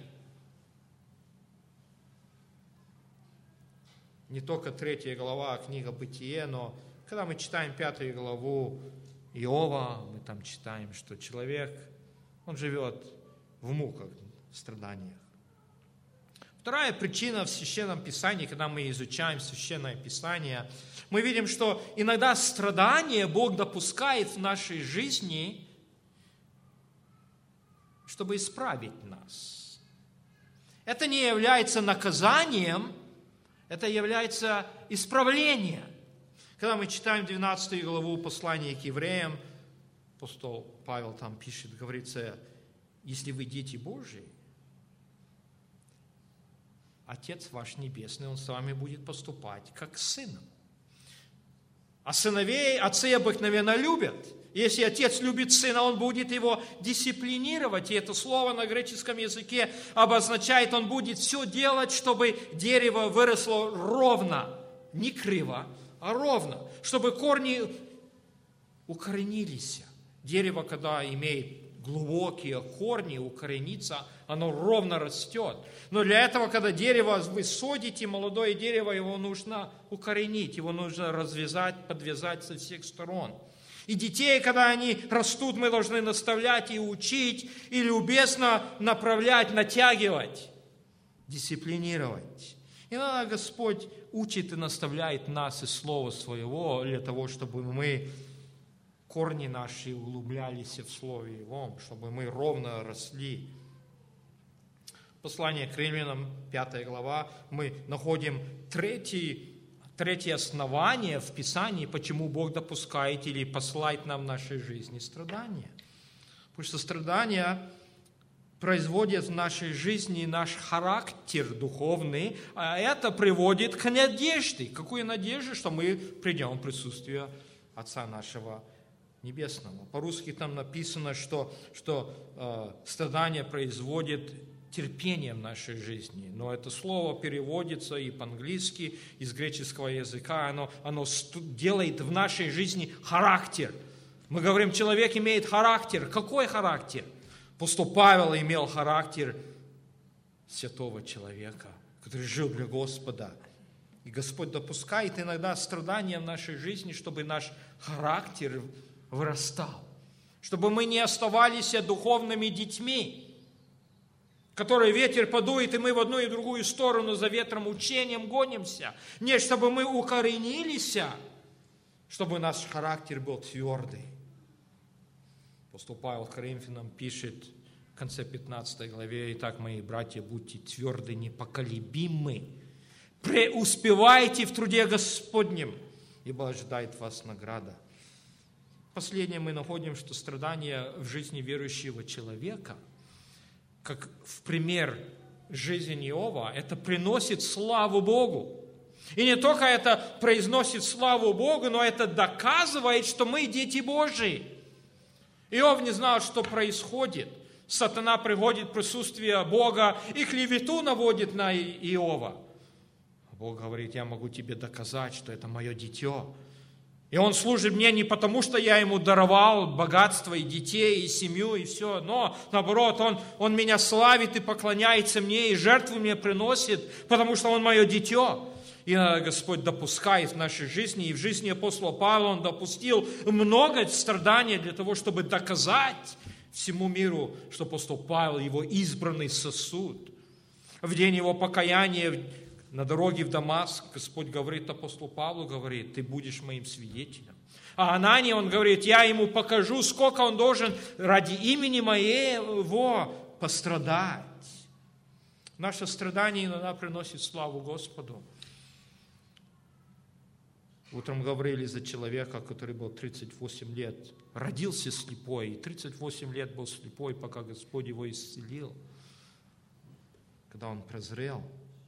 B: Не только 3 глава, книга Бытие, но когда мы читаем 5 главу Иова, мы там читаем, что человек, он живет в муках, в страданиях. Вторая причина в Священном Писании, когда мы изучаем Священное Писание, мы видим, что иногда страдания Бог допускает в нашей жизни, чтобы исправить нас. Это не является наказанием, это является исправлением. Когда мы читаем 12 главу послания к евреям, апостол Павел там пишет, говорится, если вы дети Божьи, Отец ваш Небесный, Он с вами будет поступать как с сыном. А сыновей отцы обыкновенно любят. Если отец любит сына, он будет его дисциплинировать. И это слово на греческом языке обозначает, он будет все делать, чтобы дерево выросло ровно. Не криво, а ровно. Чтобы корни укоренились. Дерево, когда имеет глубокие корни, укорениться, оно ровно растет. Но для этого, когда дерево вы садите, молодое дерево, его нужно укоренить, его нужно развязать, подвязать со всех сторон. И детей, когда они растут, мы должны наставлять и учить, и любезно направлять, натягивать, дисциплинировать. И иногда Господь учит и наставляет нас из Слова Своего для того, чтобы мы, корни наши, углублялись в Слове Его, чтобы мы ровно росли. Послание к Римлянам, 5 глава, мы находим третье основание в Писании, почему Бог допускает или посылает нам в нашей жизни страдания. Потому что страдания производят в нашей жизни наш характер духовный, а это приводит к надежде. Какую надежду? Что мы придем в присутствие Отца нашего Небесного. По-русски там написано, что страдания производят терпение в нашей жизни. Но это слово переводится и по-английски, из греческого языка. Оно делает в нашей жизни характер. Мы говорим, человек имеет характер. Какой характер? Апостол Павел имел характер святого человека, который жил для Господа. И Господь допускает иногда страдания в нашей жизни, чтобы наш характер вырастал. Чтобы мы не оставались духовными детьми, которые ветер подует, и мы в одну и в другую сторону за ветром учением гонимся. Нет, чтобы мы укоренились, чтобы наш характер был твердый. Апостол Павел Коринфянам пишет в конце 15 главе: «Итак, мои братья, будьте тверды, непоколебимы, преуспевайте в труде Господнем, ибо ожидает вас награда». Последнее мы находим, что страдания в жизни верующего человека, как в пример жизни Иова, это приносит славу Богу. И не только это произносит славу Богу, но это доказывает, что мы дети Божии. Иов не знал, что происходит. Сатана приводит присутствие Бога и клевету наводит на Иова. А Бог говорит: я могу тебе доказать, что это мое дитё. И он служит мне не потому, что я ему даровал богатство и детей, и семью, и все, но наоборот, он меня славит и поклоняется мне, и жертву мне приносит, потому что он мое дитё. И Господь допускает в нашей жизни, и в жизни апостола Павла Он допустил много страданий для того, чтобы доказать всему миру, что апостол Павел его избранный сосуд. В день его покаяния на дороге в Дамаск Господь говорит апостолу Павлу, говорит: ты будешь моим свидетелем. А Анании он говорит: я ему покажу, сколько он должен ради имени моего пострадать. Наше страдание иногда приносит славу Господу. Утром говорили за человека, который был 38 лет, родился слепой, и 38 лет был слепой, пока Господь его исцелил. Когда он прозрел,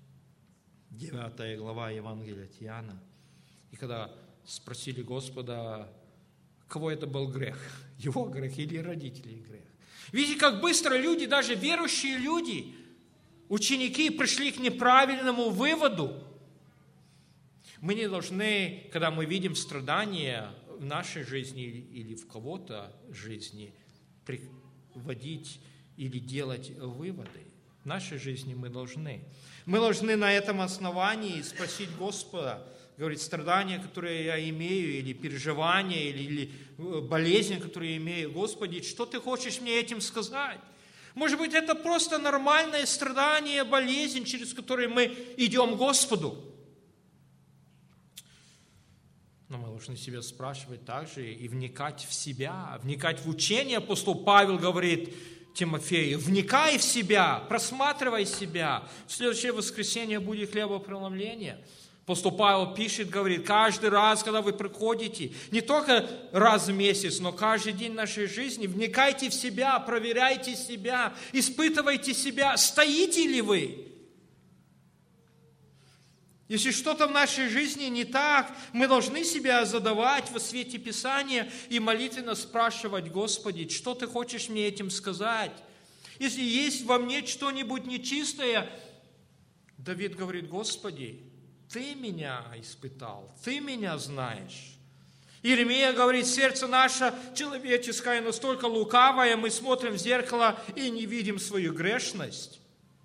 B: 9 глава Евангелия от Иоанна, и когда спросили Господа, кого это был грех, его грех или родителей грех. Видите, как быстро люди, даже верующие люди, ученики, пришли к неправильному выводу. Мы не должны, когда мы видим страдания в нашей жизни или в кого-то жизни, приводить или делать выводы. В нашей жизни мы должны. Мы должны на этом основании спросить Господа, говорить, страдания, которые я имею, или переживания, или болезнь, которую я имею, Господи, что Ты хочешь мне этим сказать? Может быть, это просто нормальное страдание, болезнь, через которую мы идем к Господу. Но мы должны себя спрашивать также и вникать в себя, вникать в учение. Апостол Павел говорит Тимофею: вникай в себя, просматривай себя. В следующее воскресенье будет хлебопреломление. Апостол Павел пишет, говорит: каждый раз, когда вы приходите, не только раз в месяц, но каждый день нашей жизни, вникайте в себя, проверяйте себя, испытывайте себя, стоите ли вы. Если что-то в нашей жизни не так, мы должны себя задавать во свете Писания и молитвенно спрашивать: Господи, что Ты хочешь мне этим сказать? Если есть во мне что-нибудь нечистое, Давид говорит: Господи, Ты меня испытал, Ты меня знаешь. Иеремия говорит, сердце наше человеческое настолько лукавое, мы смотрим в зеркало и не видим свою грешность.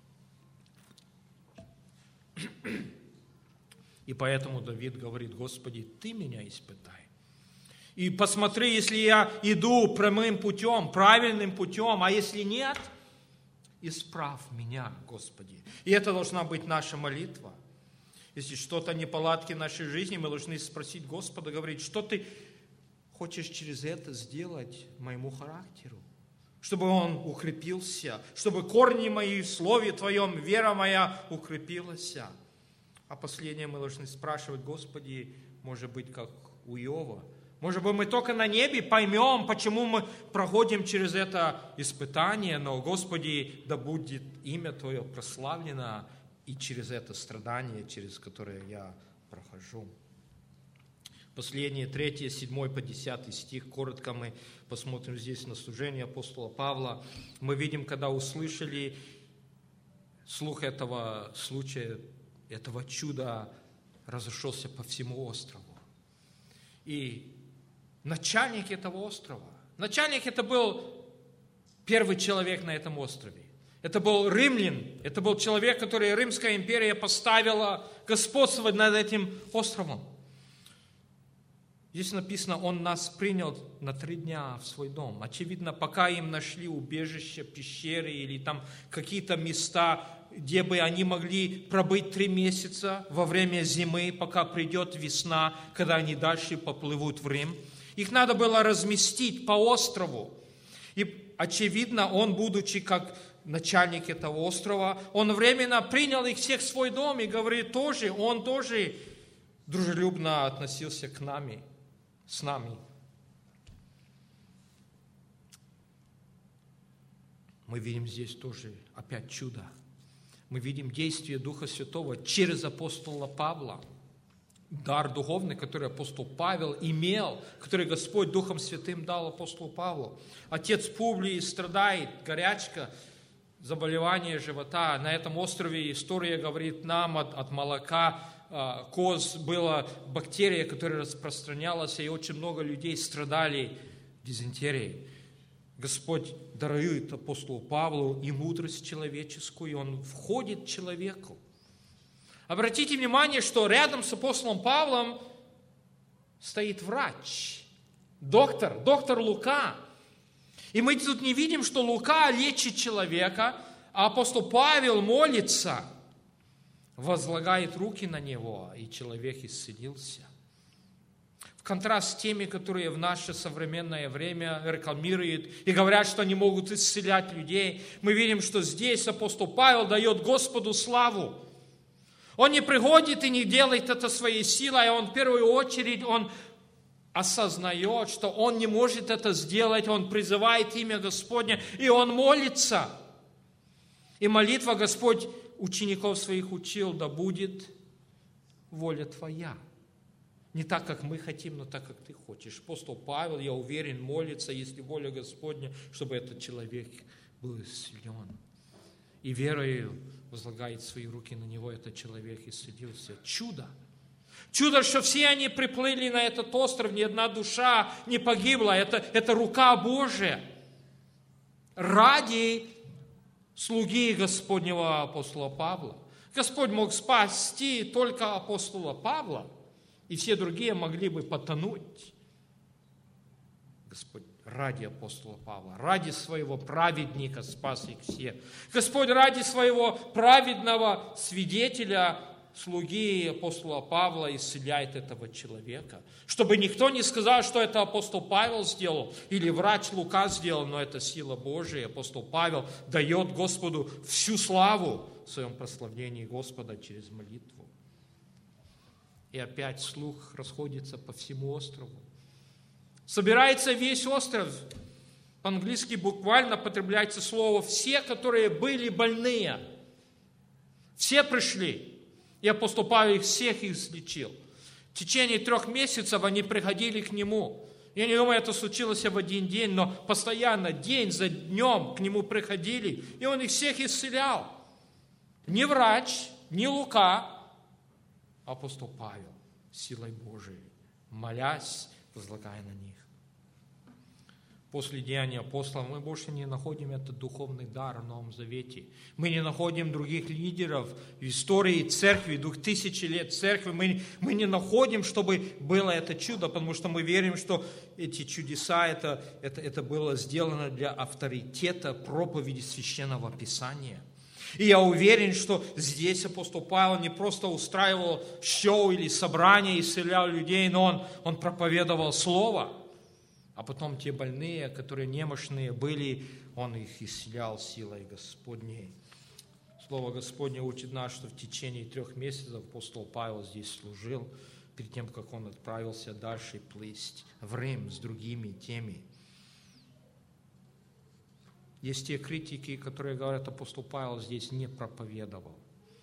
B: И поэтому Давид говорит, Господи, Ты меня испытай. И посмотри, если я иду прямым путем, правильным путем, а если нет, исправь меня, Господи. И это должна быть наша молитва. Если что-то неполадки в нашей жизни, мы должны спросить Господа, говорить, что Ты хочешь через это сделать моему характеру, чтобы он укрепился, чтобы корни мои в Слове Твоем, вера моя укрепилась. А последнее мы должны спрашивать, Господи, может быть, как у Иова, может быть, мы только на небе поймем, почему мы проходим через это испытание, но, Господи, да будет имя Твое прославлено и через это страдание, через которое я прохожу. Последние 3, 7 по 10 стих, коротко мы посмотрим здесь на служение апостола Павла. Мы видим, когда услышали слух этого случая, этого чуда разошелся по всему острову. И начальник этого острова, начальник это был первый человек на этом острове. Это был римлян, это был человек, который Римская империя поставила господствовать над этим островом. Здесь написано, он нас принял на 3 дня в свой дом. Очевидно, пока им нашли убежище, пещеры или там какие-то места, где бы они могли пробыть 3 месяца во время зимы, пока придет весна, когда они дальше поплывут в Рим. Их надо было разместить по острову. И, очевидно, он, будучи как начальник этого острова, он временно принял их всех в свой дом и говорит, он тоже дружелюбно относился с нами. Мы видим здесь тоже опять чудо. Мы видим действие Духа Святого через апостола Павла. Дар духовный, который апостол Павел имел, который Господь Духом Святым дал апостолу Павлу. Отец Публий страдает, горячка, заболевание живота. На этом острове история говорит нам от молока коз была бактерия, которая распространялась, и очень много людей страдали дизентерией. Господь дарует апостолу Павлу и мудрость человеческую, и он входит человеку. Обратите внимание, что рядом с апостолом Павлом стоит врач, доктор Лука. И мы тут не видим, что Лука лечит человека, а апостол Павел молится, возлагает руки на него, и человек исцелился. В контраст с теми, которые в наше современное время рекламируют и говорят, что они могут исцелять людей, мы видим, что здесь апостол Павел дает Господу славу. Он не приходит и не делает это своей силой, а он в первую очередь, он осознает, что он не может это сделать, он призывает имя Господне, и он молится. И молитва Господь учеников своих учил, да будет воля Твоя. Не так, как мы хотим, но так, как Ты хочешь. Апостол Павел, я уверен, молится, если воля Господня, чтобы этот человек был исцелен. И верою возлагает свои руки на него, этот человек исцелился. Чудо! Чудо, что все они приплыли на этот остров, ни одна душа не погибла. Это рука Божия. Ради слуги Господнего апостола Павла. Господь мог спасти только апостола Павла, и все другие могли бы потонуть. Господь ради апостола Павла, ради своего праведника спас их всех. Господь ради своего праведного свидетеля, слуги апостола Павла, исцеляет этого человека. Чтобы никто не сказал, что это апостол Павел сделал, или врач Лука сделал, но это сила Божия. Апостол Павел дает Господу всю славу в своем прославлении Господа через молитву. И опять слух расходится по всему острову. Собирается весь остров. По-английски буквально потребляется слово «все, которые были больные». Все пришли. И апостол Павел всех их излечил. В течение 3 месяцев они приходили к нему. Я не думаю, это случилось в один день, но постоянно, день за днем к нему приходили, и он их всех исцелял. Не врач, не Лука, апостол Павел, силой Божией, молясь, возлагая на них. После Деяния апостолов мы больше не находим этот духовный дар в Новом Завете. Мы не находим других лидеров в истории церкви, 2000 лет церкви. Мы не находим, чтобы было это чудо, потому что мы верим, что эти чудеса, это было сделано для авторитета проповеди Священного Писания. И я уверен, что здесь апостол Павел не просто устраивал шоу или собрание, исцелял людей, но он проповедовал Слово. А потом те больные, которые немощные были, он их исцелял силой Господней. Слово Господне учит нас, что в течение 3 месяцев апостол Павел здесь служил, перед тем, как он отправился дальше плыть в Рим с другими теми. Есть те критики, которые говорят, апостол Павел здесь не проповедовал.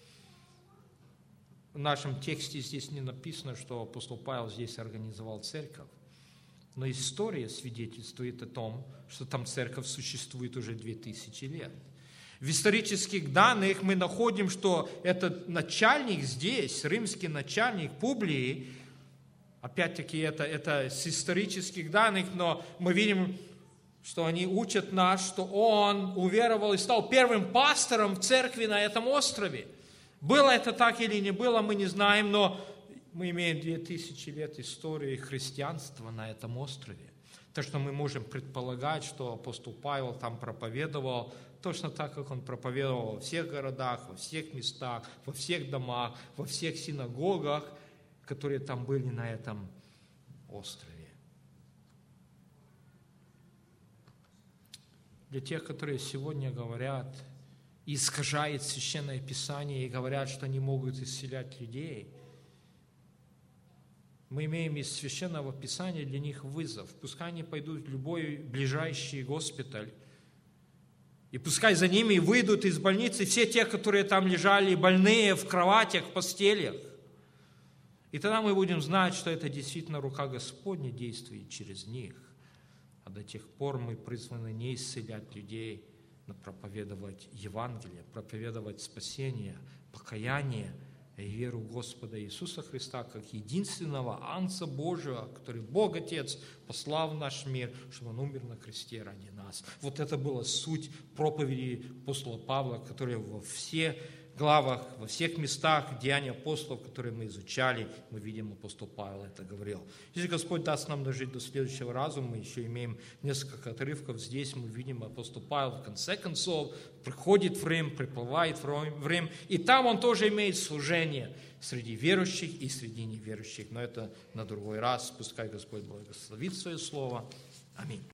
B: В нашем тексте здесь не написано, что апостол Павел здесь организовал церковь. Но история свидетельствует о том, что там церковь существует уже 2000 лет. В исторических данных мы находим, что этот начальник здесь, римский начальник Публий, опять-таки это с исторических данных, но мы видим, что они учат нас, что он уверовал и стал первым пастором в церкви на этом острове. Было это так или не было, мы не знаем, но мы имеем 2000 лет истории христианства на этом острове. Так что мы можем предполагать, что апостол Павел там проповедовал точно так, как он проповедовал во всех городах, во всех местах, во всех домах, во всех синагогах, которые там были на этом острове. Для тех, которые сегодня говорят, искажают Священное Писание и говорят, что они могут исцелять людей, мы имеем из Священного Писания для них вызов. Пускай они пойдут в любой ближайший госпиталь, и пускай за ними выйдут из больницы все те, которые там лежали больные в кроватях, в постелях. И тогда мы будем знать, что это действительно рука Господня действует через них. А до тех пор мы призваны не исцелять людей, но проповедовать Евангелие, проповедовать спасение, покаяние и веру в Господа Иисуса Христа как единственного Агнца Божьего, который Бог Отец послал в наш мир, чтобы Он умер на кресте ради нас. Вот это была суть проповеди апостола Павла, которая во всех главах, во всех местах Деяний апостолов, которые мы изучали, мы видим, апостол Павел это говорил. Если Господь даст нам дожить до следующего раза, мы еще имеем несколько отрывков. Здесь мы видим, апостол Павел в конце концов приходит в Рим, приплывает в Рим, и там он тоже имеет служение среди верующих и среди неверующих. Но это на другой раз. Пускай Господь благословит свое слово. Аминь.